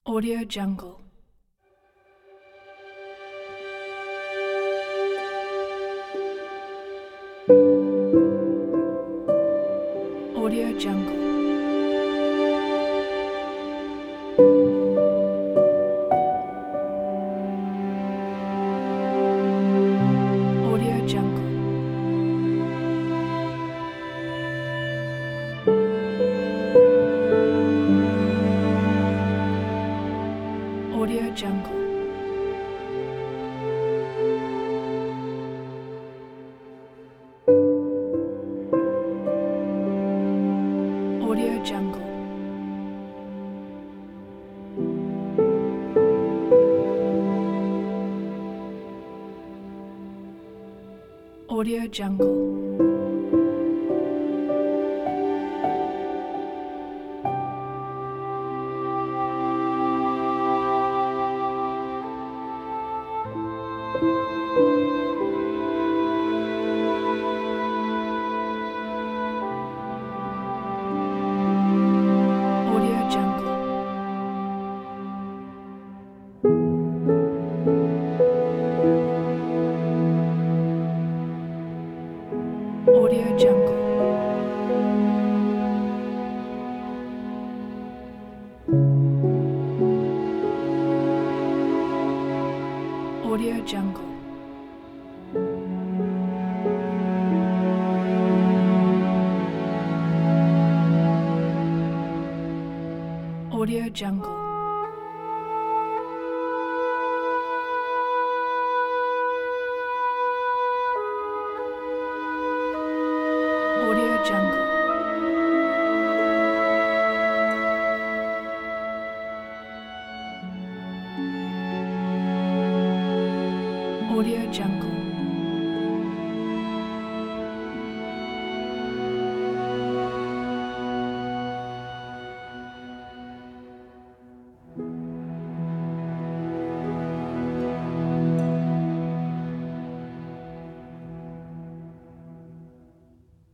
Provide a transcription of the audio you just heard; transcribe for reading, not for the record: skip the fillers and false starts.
Audio Jungle. Audio Jungle. Audio Jungle. Audio Jungle. Audio Jungle. Audio Jungle. Audio Jungle. Audio Jungle. Audio Jungle. Audio Jungle. Audio Jungle. Audio Jungle.